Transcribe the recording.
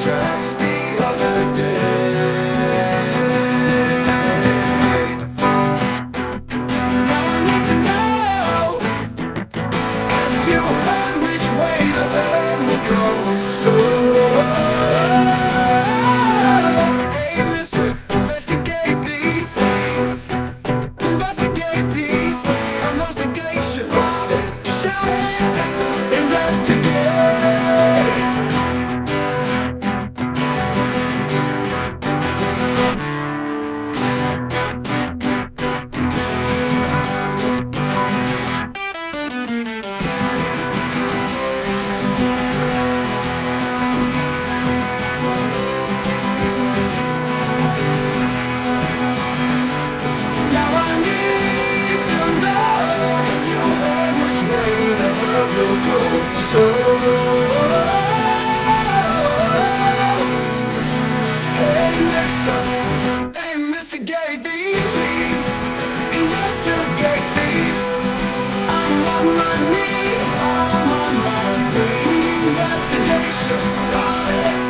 just the other day. Now I need to know if you heard which way the herd will go. So hey, mister, investigate these things. Investigate these. Investigation. Shout it. Investigate. Now I need to know if you heard which way the herd will go. So hey, listen, investigate these, investigate these. I'm on my knees, I'm on my feet. Investigation, got it.